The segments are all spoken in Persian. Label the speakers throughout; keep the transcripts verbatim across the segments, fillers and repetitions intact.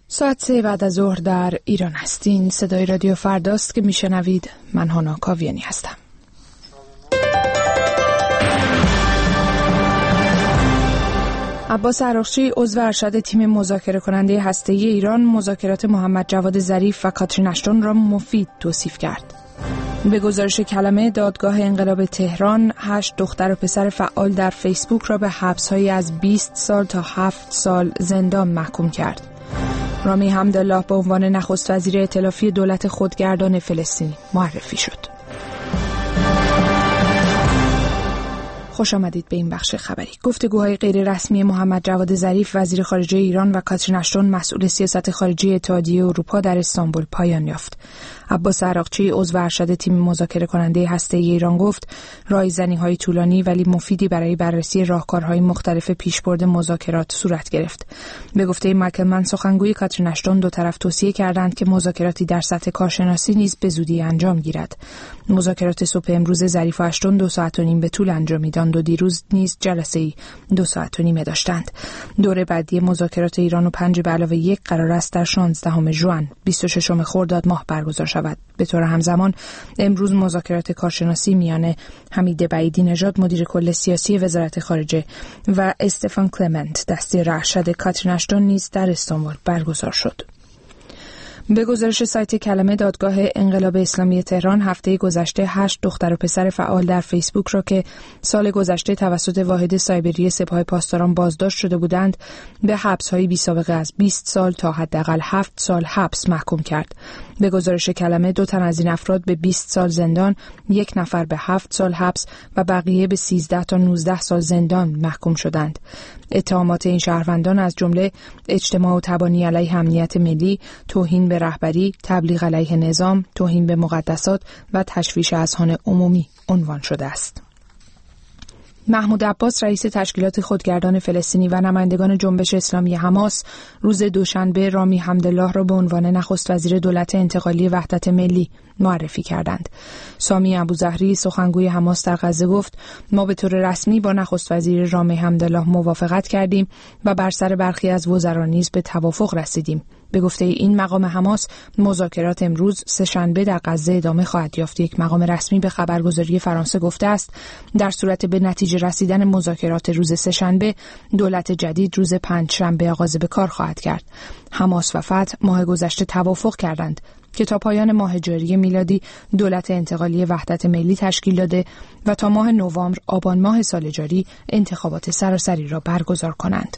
Speaker 1: ساعت سه بعد از ظهر در ایران هستین. صدای رادیو فرداست که میشنوید. من هانا کاویانی هستم. عباس عراقچی عضو ارشد تیم مذاکره کننده هسته‌ای ایران مذاکرات محمد جواد ظریف و کاترین اشتون را مفید توصیف کرد. به گزارش کلمه دادگاه انقلاب تهران هشت دختر و پسر فعال در فیسبوک را به حبس‌هایی از بیست سال تا هفت سال زندان محکوم کرد. رامی حمدالله به عنوان نخست وزیر ائتلافی دولت خودگردان فلسطینی معرفی شد. خوش آمدید به این بخش خبری. گفتگوهای غیر رسمی محمد جواد ظریف وزیر خارجه ایران و کاترین اشتون مسئول سیاست خارجی اتحادیه اروپا در استانبول پایان یافت. عباس عراقچی عضو ارشد تیم مذاکره کننده هسته‌ای ایران گفت رایزنی‌های طولانی ولی مفیدی برای بررسی راهکارهای مختلف پیشبرد مذاکرات صورت گرفت. به گفته مکلمن سخنگوی کاترین اشتون دو طرف توصیه کردند که مذاکراتی در سطح کارشناسی نیز به زودی انجام گیرد. مذاکرات صبح امروز ظریف و اشتون دو ساعت و نیم به طول انجامیدند و دیروز نیز جلسه‌ای دو ساعت و نیم داشتند. دوره بعدی مذاکرات ایران و پنج به علاوه یک قرار است در شانزدهم ژوئن بیست و ششم خرداد ماه برگزار شود. به طور همزمان امروز مذاکرات کارشناسی میان حمید بعیدی نژاد مدیر کل سیاسی وزارت خارجه و استفان کلمنت دستیار ارشد کاترین اشتون نیز در استانبول برگزار شد. به گزارش سایت کلمه دادگاه انقلاب اسلامی تهران هفته گذشته هشت دختر و پسر فعال در فیسبوک را که سال گذشته توسط واحد سایبری سپاه پاسداران بازداشت شده بودند به حبس‌های بی‌سابقه از بیست سال تا حداقل هفت سال حبس محکوم کرد. به گزارش کلمه دو تن از این افراد به بیست سال زندان، یک نفر به هفت سال حبس و بقیه به سیزده تا نوزده سال زندان محکوم شدند. اتهامات این شهروندان از جمله اجتماع و تبانی علیه امنیت ملی، توهین به رهبری، تبلیغ علیه نظام، توهین به مقدسات و تشویش اذهان عمومی عنوان شده است. محمود عباس رئیس تشکیلات خودگردان فلسطینی و نمایندگان جنبش اسلامی حماس روز دوشنبه رامی حمدالله را به عنوان نخست وزیر دولت انتقالی وحدت ملی معرفی کردند. سامی ابوظهری سخنگوی حماس در غزه گفت ما به طور رسمی با نخست وزیر رامی حمدالله موافقت کردیم و بر سر برخی از وزرا نیز به توافق رسیدیم. به گفته این مقام حماس مذاکرات امروز سه‌شنبه در غزه ادامه خواهد یافت. یک مقام رسمی به خبرگزاری فرانسه گفته است در صورت به نتیجه رسیدن مذاکرات روز سه‌شنبه دولت جدید روز پنجشنبه آغاز به کار خواهد کرد. حماس و فتح ماه گذشته توافق کردند که تا پایان ماه جاری میلادی دولت انتقالی وحدت ملی تشکیل داده و تا ماه نوامبر آبان ماه سال جاری انتخابات سراسری را برگزار کنند.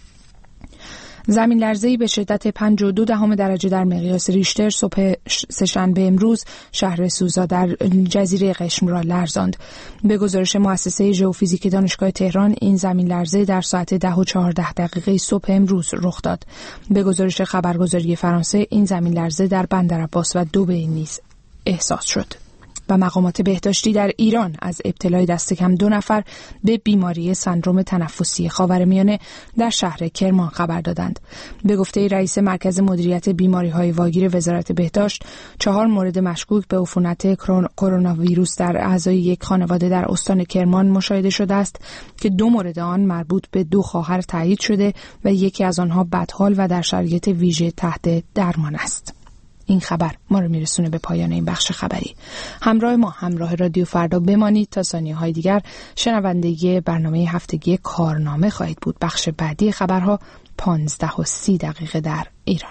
Speaker 1: زمین لرزه‌ای به شدت پنج و دو دهم درجه در مقیاس ریشتر صبح سه‌شنبه امروز شهر سوزا در جزیره قشم را لرزاند. به گزارش مؤسسه ژئوفیزیک دانشگاه تهران این زمین لرزه در ساعت ده و چهارده دقیقه صبح امروز رخ داد. به گزارش خبرگزاری فرانسه این زمین لرزه در بندرعباس و دبی نیز احساس شد. و مقامات بهداشتی در ایران از ابتلای دست کم دو نفر به بیماری سندرم تنفسی خاورمیانه در شهر کرمان خبر دادند. به گفته رئیس مرکز مدیریت بیماری‌های واگیر وزارت بهداشت، چهار مورد مشکوک به عفونت کرونا ویروس در اعضای یک خانواده در استان کرمان مشاهده شده است که دو مورد آن مربوط به دو خواهر تایید شده و یکی از آنها بدحال و در شرایط ویژه تحت درمان است. این خبر ما رو میرسونه به پایان این بخش خبری. همراه ما همراه رادیو فردا بمانید تا ثانیه‌های دیگر شنونده برنامه هفتگی کارنامه خواهید بود. بخش بعدی خبرها پانزده و سی دقیقه در ایران.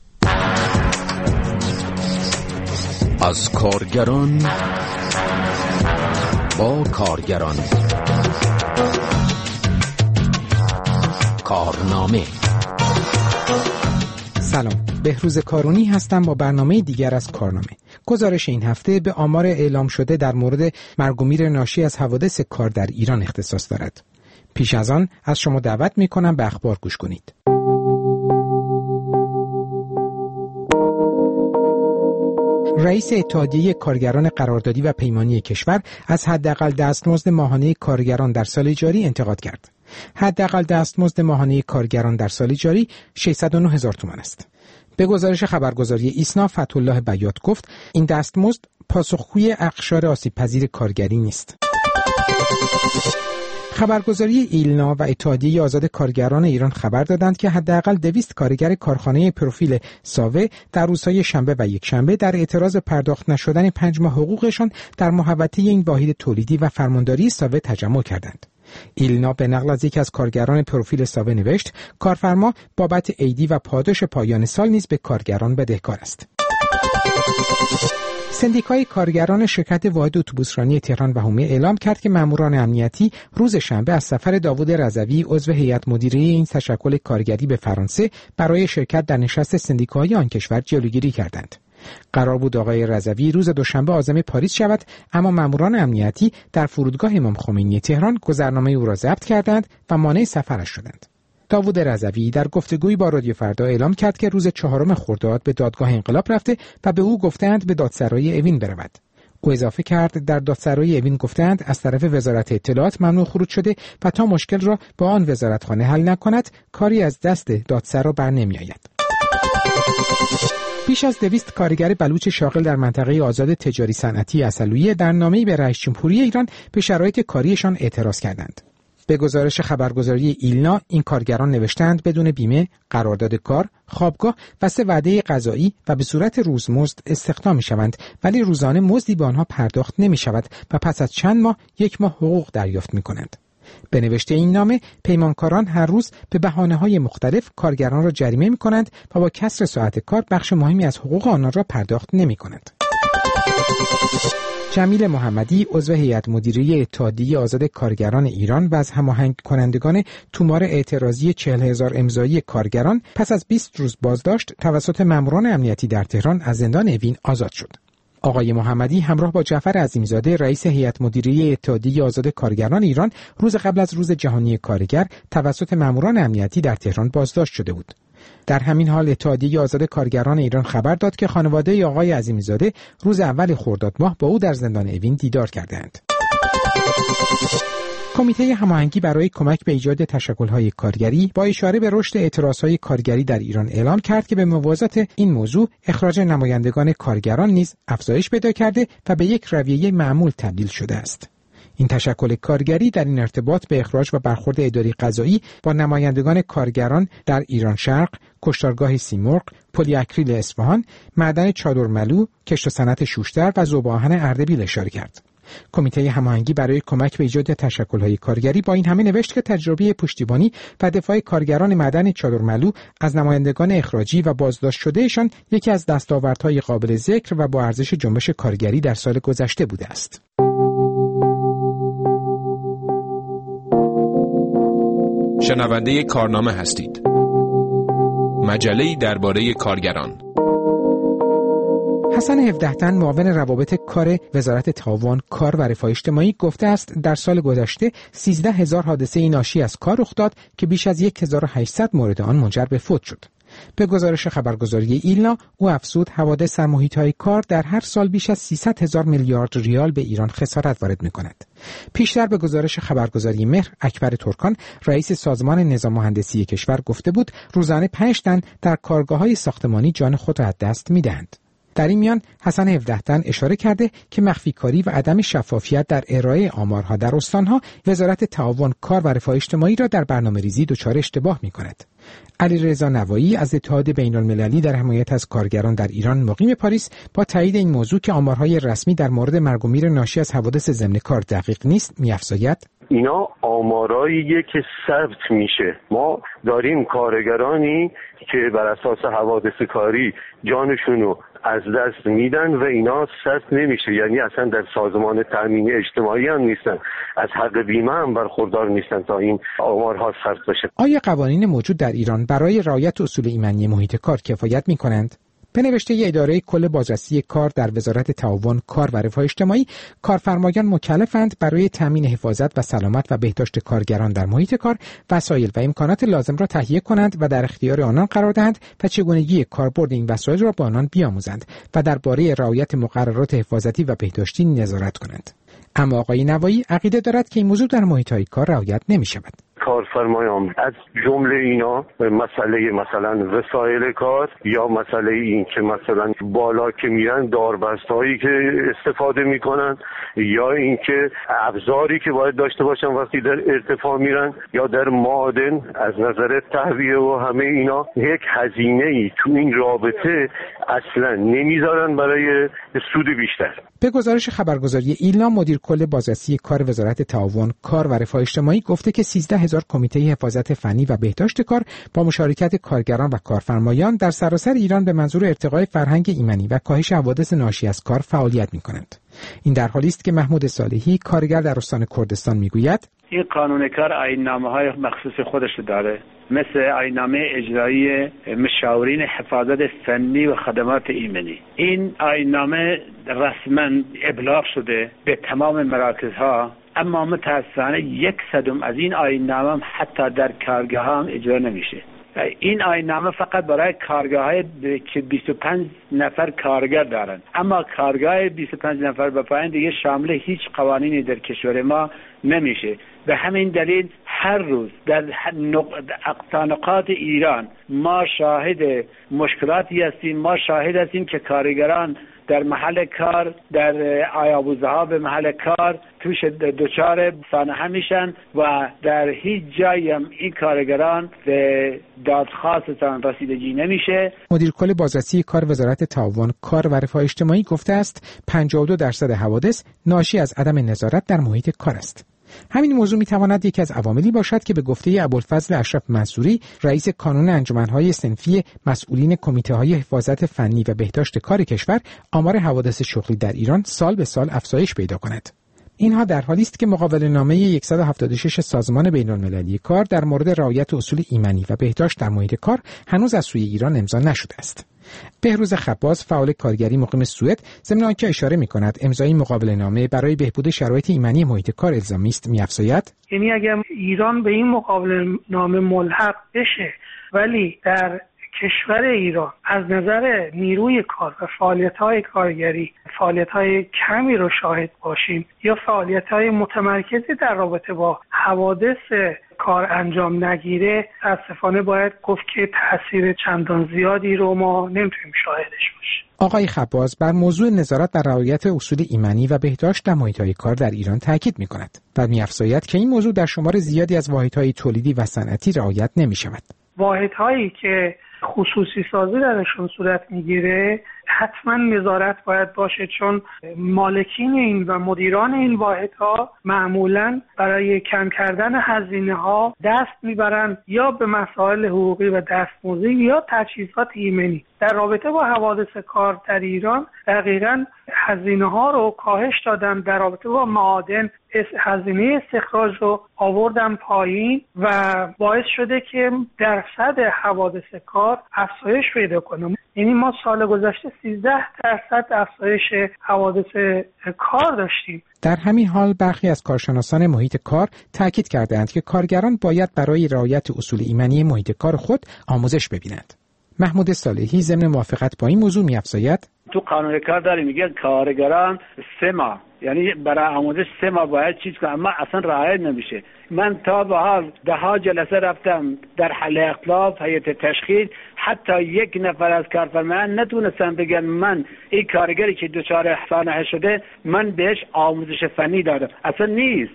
Speaker 2: از کارگران با کارگران کارنامه.
Speaker 3: سلام، بهروز کارونی هستم با برنامه دیگر از کارنامه. گزارش این هفته به آمار اعلام شده در مورد مرگ و میر ناشی از حوادث کار در ایران اختصاص دارد. پیش از آن از شما دعوت می‌کنم به اخبار گوش کنید. رئیس اتحادیه کارگران قراردادی و پیمانی کشور از حداقل دستمزد ماهانه کارگران در سال جاری انتقاد کرد. حداقل دستمزد ماهانه کارگران در سال جاری ششصد و نه هزار تومان است. به گزارش خبرگزاری ایسنا فتح‌الله بیات گفت این دستمزد پاسخگوی اقشار آسیب‌پذیر کارگری نیست. خبرگزاری ایلنا و اتحادیه آزاد کارگران ایران خبر دادند که حداقل دویست کارگر کارخانه پروفیل ساوه در روزهای شنبه و یکشنبه در اعتراض پرداخت نشدن پنج ماه حقوقشان در محوطه این واحد تولیدی و فرمانداری ساوه تجمع کردند. ایلنا به نقل از یکی از کارگران پروفیل ساوه نوشت کارفرما بابت عیدی و پاداش پایان سال نیز به کارگران بدهکار است. سندیکای کارگران شرکت واحد اتوبوسرانی تهران و حومه اعلام کرد که ماموران امنیتی روز شنبه از سفر داوود رضوی عضو هیئت مدیره این تشکل کارگری به فرانسه برای شرکت در نشست سندیکای آن کشور جلوگیری کردند. قرار بود آقای رضوی روز دوشنبه عازم پاریس شود، اما ماموران امنیتی در فرودگاه امام خمینی تهران گذرنامه او را ضبط کردند و مانع سفرش شدند. داوود رضوی در گفتگویی با رادیو فردا اعلام کرد که روز چهارم خرداد به دادگاه انقلاب رفته و به او گفتند به دادسرای اوین برود. او اضافه کرد در دادسرای اوین گفتند از طرف وزارت اطلاعات ممنوع خروج شده و تا مشکل را با آن وزارتخانه حل نکند کاری از دست دادسرا بر نمی‌آید. بیش از دویست کارگر بلوچ شاغل در منطقه آزاد تجاری صنعتی عسلویه در نامه‌ای به رئیس جمهوری ایران به شرایط کاریشان اعتراض کردند. به گزارش خبرگزاری ایلنا این کارگران نوشتند بدون بیمه، قرارداد کار، خوابگاه و سه وعده غذایی و به صورت روزمزد استخدام می‌شوند، ولی روزانه مزدی به آنها پرداخت نمی‌شود و پس از چند ماه یک ماه حقوق دریافت می‌کنند. به نوشته این نامه پیمانکاران هر روز به بهانه‌های مختلف کارگران را جریمه می‌کنند و با کسر ساعت کار بخش مهمی از حقوق آنها را پرداخت نمی‌کنند. جمیل محمدی عضو هیئت مدیره اتحادیه آزاد کارگران ایران و از هماهنگ کنندگان تومار اعتراضی چهل هزار امضایی کارگران پس از بیست روز بازداشت توسط ماموران امنیتی در تهران از زندان اوین آزاد شد. آقای محمدی همراه با جعفر عظیمزاده رئیس هیئت مدیره اتحادیه آزاد کارگران ایران روز قبل از روز جهانی کارگر توسط ماموران امنیتی در تهران بازداشت شده بود. در همین حال اتحادیه آزاد کارگران ایران خبر داد که خانواده آقای عظیمی‌زاده روز اول خرداد ماه با او در زندان اوین دیدار کردند. کمیته هماهنگی برای کمک به ایجاد تشکل‌های کارگری با اشاره به رشد اعتراض‌های کارگری در ایران اعلام کرد که به موازات این موضوع اخراج نمایندگان کارگران نیز افزایش پیدا کرده و به یک رویه معمول تبدیل شده است. این تشکل کارگری در این ارتباط به اخراج و برخورد اداری قضایی با نمایندگان کارگران در ایران شرق، کشتارگاه سیمرغ، پلی اکریل اصفهان، معدن چادرملو، کشت و صنعت شوشتر و ذوب‌آهن اردبیل اشاره کرد. کمیته هماهنگی برای کمک به ایجاد تشکل‌های کارگری با این همه نوشت که تجربه پشتیبانی و دفاع کارگران معدن چادرملو از نمایندگان اخراجی و بازداشت شدهشان یکی از دستاوردهای قابل ذکر و با ارزش جنبش کارگری در سال گذشته بوده است.
Speaker 4: شنونده کارنامه هستید. مجله‌ای درباره کارگران.
Speaker 3: حسن هفده تن معاون روابط کار وزارت تعاون، کار و رفاه اجتماعی گفته است در سال گذشته سیزده هزار حادثه ناشی از کار رخ داد که بیش از هزار و هشتصد مورد آن منجر به فوت شد. به گزارش خبرگزاری ایلنا او افزود حوادث در محیط‌های کار در هر سال بیش از سیصد هزار میلیارد ریال به ایران خسارت وارد می‌کند. پیشتر به گزارش خبرگزاری مهر، اکبر ترکان رئیس سازمان نظام مهندسی کشور گفته بود روزانه پنج تن در کارگاه‌های ساختمانی جان خود را از دست می‌دهند. در این میان حسن هفده تن اشاره کرده که مخفیکاری و عدم شفافیت در ارائه آمارها در استانها وزارت تعاون، کار و رفاه اجتماعی را در برنامه‌ریزی دچار اشتباه می‌کند. علیرضا نوایی از اتحاد بین‌المللی در حمایت از کارگران در ایران مقیم پاریس با تایید این موضوع که آمارهای رسمی در مورد مرگ و میر ناشی از حوادث ضمن کار دقیق نیست می‌افزاید
Speaker 5: اینا آماراییه که ثبت میشه. ما داریم کارگرانی که بر اساس حوادث کاری جانشونو از دست میدن و اینا ثبت نمیشه، یعنی اصلا در سازمان تامین اجتماعی هم نیستن، از حق بیمه هم برخوردار نیستن تا این آمارها ثبت بشه.
Speaker 3: آیا قوانین موجود در ایران برای رعایت اصول ایمنی محیط کار کفایت میکنند؟ به نوشته اداره کل بازرسی کار در وزارت تعاون، کار و رفاه اجتماعی، کارفرمایان مکلفند برای تامین حفاظت و سلامت و بهداشت کارگران در محیط کار وسایل و امکانات لازم را تهیه کنند و در اختیار آنان قرار دهند و چگونگی کاربرد این وسایل را با آنان بیاموزند و درباره رعایت مقررات حفاظتی و بهداشتی نظارت کنند. اما آقای نوایی عقیده دارد که این موضوع در محیط‌های کار رعایت نمی‌شود.
Speaker 5: کارفرمایان. از جمله اینا مسئله مثلا وسایل کار یا مسئله این که مثلا بالا که میرن داربستهایی که استفاده میکنن یا اینکه ابزاری که باید داشته باشن وقتی در ارتفاع میرن یا در معادن از نظر تهویه و همه اینا یک هزینه ای تو این رابطه اصلا نمیذارن برای سود بیشتر.
Speaker 3: به گزارش خبرگزاری ایلنا، مدیر کل بازرسی کار وزارت تعاون، کار و رفاه اجتماعی گفته که سیزده هزار کمیته حفاظت فنی و بهداشت کار با مشارکت کارگران و کارفرمایان در سراسر ایران به منظور ارتقای فرهنگ ایمنی و کاهش حوادث ناشی از کار فعالیت می‌کنند. این در حالی است که محمود صالحی، کارگر در استان کردستان، میگوید
Speaker 6: این قانون کار آیین‌نامه‌های مخصوص خودش داره، مثل آیین‌نامه اجرایی مشاورین حفاظت فنی و خدمات ایمنی. این آیین‌نامه رسما ابلاغ شده به تمام مراکزها، اما متاسفانه یک صدم از این آیین‌نامه حتی در کارگاه هم اجرا نمیشه. این آیین‌نامه فقط برای کارگاه‌های که بیست و پنج نفر کارگر دارند، اما کارگاه بیست و پنج نفر به پایین دیگه شامل هیچ قوانینی در کشور ما نمیشه. به همین دلیل هر روز در نقاط ایران ما شاهد مشکلاتی هستیم، ما شاهد هستیم که کارگران در محل کار، در آیابوزه ها به محل کار توش دچار سانحه میشن و در هیچ جایی هم این کارگران به دادخواستشان رسیدگی نمیشه.
Speaker 3: مدیر کل بازرسی کار وزارت تعاون، کار و رفاه اجتماعی گفته است پنجاه و دو درصد حوادث ناشی از عدم نظارت در محیط کار است. همین موضوع میتواند یکی از عواملی باشد که به گفته ابوالفضل اشرف منصوری، رئیس کانون انجمن‌های صنفی مسئولین کمیته‌های حفاظت فنی و بهداشت کار کشور، آمار حوادث شغلی در ایران سال به سال افزایش پیدا کند. اینها در حالی است که مقابله‌نامه صد و هفتاد و شش سازمان بین‌المللی کار در مورد رعایت اصول ایمنی و بهداشت در محیط کار هنوز از سوی ایران امضا نشده است. بهروز خباز، فعال کارگری مقیم سوئد، ضمن آنکه اشاره می‌کند امضای مقابله‌نامه برای بهبود شرایط ایمنی محیط کار الزامی است، می‌افزاید:
Speaker 7: یعنی اگر ایران به این مقابله‌نامه ملحق بشه ولی در کشور ایران از نظر نیروی کار و فعالیت‌های کارگری فعالیت‌های کمی رو شاهد باشیم یا فعالیت‌های متمرکزی در رابطه با حوادث کار انجام نگیره، متأسفانه باید گفت که تأثیر چندان زیادی رو ما نمیتونیم شاهدش باشیم.
Speaker 3: آقای خباز بر موضوع نظارت بر رعایت اصول ایمنی و بهداشت در محیط‌های کار در ایران تاکید می‌کند و می‌افزاید که این موضوع در شمار زیادی از واحدهای تولیدی و صنعتی رعایت نمی‌شود.
Speaker 7: واحدهایی که خصوصی سازی درشون صورت میگیره حتما نظارت باید باشه، چون مالکین این و مدیران این واحدها معمولا برای کم کردن هزینه ها دست میبرن یا به مسائل حقوقی و دستمزدی یا تجهیزات ایمنی. در رابطه با حوادث کار در ایران دقیقاً هزینه ها رو کاهش دادن، در رابطه با معادن هزینه استخراج رو آوردن پایین و باعث شده که درصد حوادث کار افزایش پیدا کنه. یعنی ما سال گذشته سیزده درصد افزایش حوادث کار داشتیم.
Speaker 3: در همین حال برخی از کارشناسان محیط کار تاکید کردند که کارگران باید برای رعایت اصول ایمنی محیط کار خود آموزش ببینند. محمود صالحی ضمن موافقت با این موضوع می‌افزاید:
Speaker 6: تو قانون کار داره میگه کارگران سه ماه، یعنی برای آموزش سه ماه باید چیز کنه، اما اصلا رعایت نمیشه. من تا به حال ده ها جلسه رفتم در حل اختلاف، هیئت تشخیص، حتی یک نفر از کارفرمایان نتونستن بگن من این کارگری که دچار سانحه شده من بهش آموزش فنی دادم. اصلا نیست.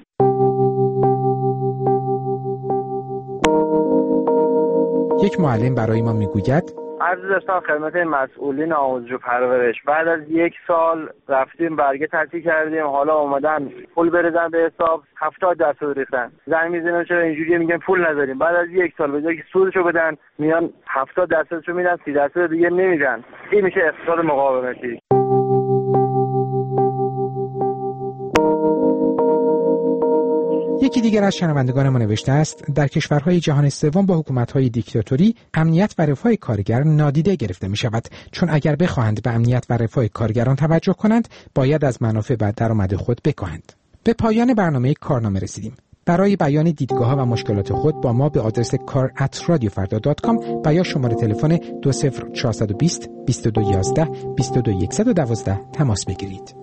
Speaker 3: یک معلم برای ما میگوید:
Speaker 8: عرض داشتم خدمت مسئولین آموزش و پرورش، بعد از یک سال رفتیم برگه تعطیل کردیم، حالا اومدن پول بریزن به حساب، هفتاد درصد ریختن. زنگ میزنیم چرا اینجوریه، میگن پول نداریم. بعد از یک سال به جای که سودشو بدن میان هفتاد درصدشو میدن، سی درصد دیگه نمیدن. این میشه اقتصاد مقاومتی.
Speaker 3: یکی دیگر از شنوندگان ما نوشته است: در کشورهای جهان سوم با حکومت‌های دیکتاتوری امنیت و رفاه کارگر نادیده گرفته می شود، چون اگر بخواهند به امنیت و رفاه کارگران توجه کنند باید از منافع و درآمد خود بکاهند. به پایان برنامه کارنامه رسیدیم. برای بیان دیدگاه‌ها و مشکلات خود با ما به آدرس کار ات رادیو فردا دات کام و یا شماره تلفن دو صفر چهارصد و بیست بیست و دو یازده بیست و دو صد و دوازده تماس بگیرید.